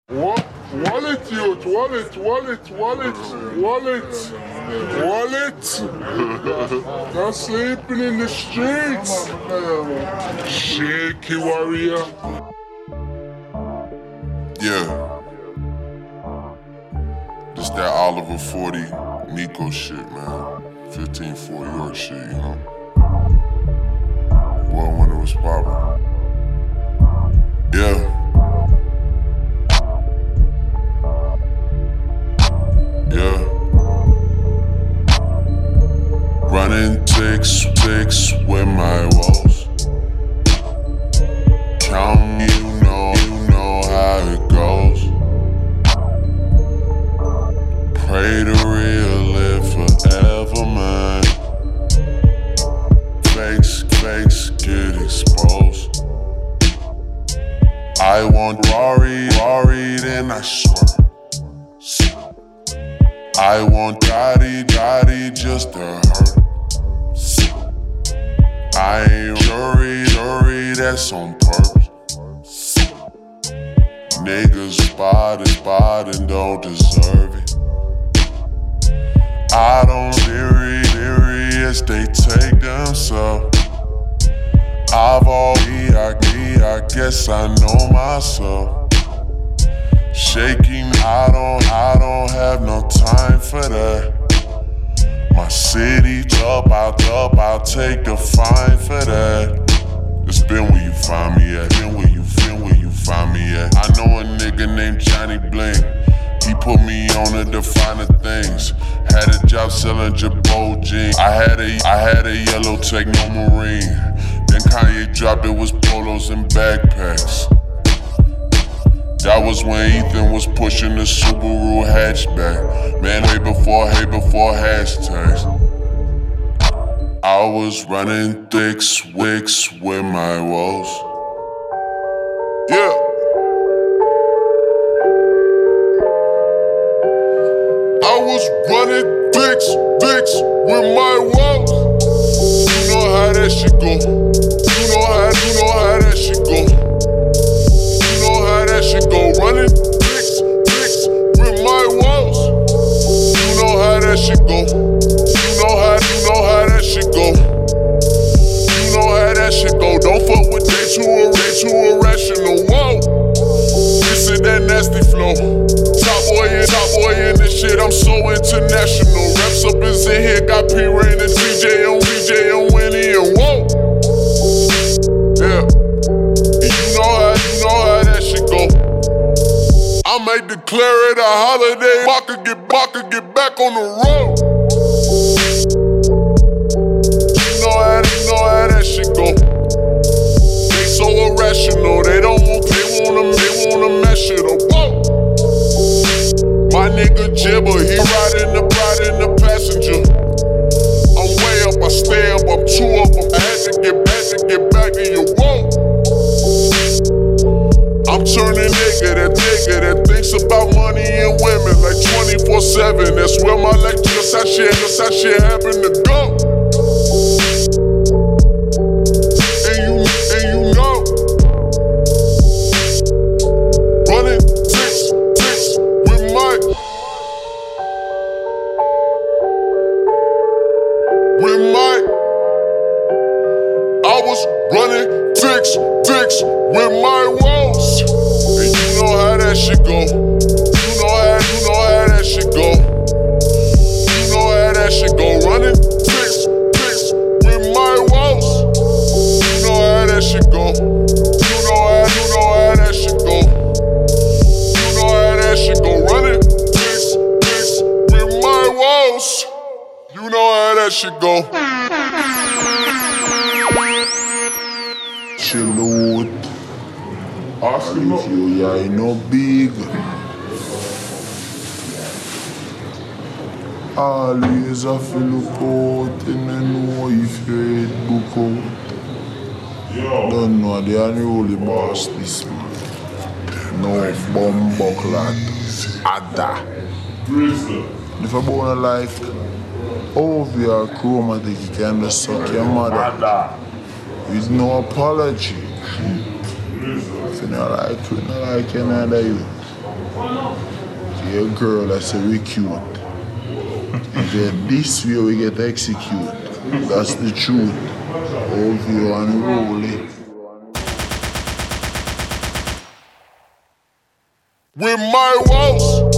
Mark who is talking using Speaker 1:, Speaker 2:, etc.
Speaker 1: Wallet, youth, wallet. Not sleeping in the streets. Shaky warrior.
Speaker 2: Yeah. This that Oliver 40 Nico shit, man. 15-4 York shit, you know. Boy, when it was poppin'. Yeah. Yeah. Running ticks with my woes. Count me, you know how it goes. Pray the real live forever, man. Fakes get exposed. I want Rory, then I swear. I want Gotti just to hurt. I ain't jury, that's on purpose. Niggas spotted, don't deserve it. I don't serious, they take themselves. I guess I know myself. Shaking, I don't have no time for that. My city up, I'll take a fine for that. It's been where you find me at, been where you find me at. I know a nigga named Johnny Bling. He put me on to define the things. Had a job selling Jabot jeans. I had a yellow Techno Marine. Then Kanye dropped, it was polos and backpacks. That was when Ethan was pushing the Subaru hatchback. Man, way before hashtags. I was running wicks with my woes. Yeah. I was running dicks with my woes. You know how that shit go. You know how that shit go. You know how that shit go. Running dicks with my woes. You know how that shit go. You know how that shit go. You know how that shit go. Don't fuck with they too irrational. Whoa. This is that nasty flow. Top boy in this shit, I'm so international. Reps up is in here, got P-Rain and DJ and Winnie and whoa. Yeah. You know how that shit go. I might declare it a holiday. Baka get back on the road. You know how that shit go. They so irrational, they wanna mess it up. Whoa. My nigga Jibber, he riding the passenger. I'm way up, I stay up, I'm two up. I had to get back to you. Whoa. I'm turning nigga that thinks about money and women like 24/7. That's where my life just how shit happen to go. And you know, running ticks with my I was running ticks with my woes. And you know how that shit go. You know how that shit go. You know how that shit go. Running ticks with my woes. You know how that shit go. You know how that shit go. You know how that shit go. Running ticks with my woes. You know how that shit go.
Speaker 1: Chill out. Ask him
Speaker 3: If you are no big, always have to look out and know if your head book out. Don't know, they are really boss this man. No bumbuckler, Ada. If you born like over your chromatic, you can just suck your mother with no apology. If you don't like you, not like another you. See a girl that say we cute. If it's this way we get execute. That's the truth. Over you and roll it.
Speaker 2: With my woes.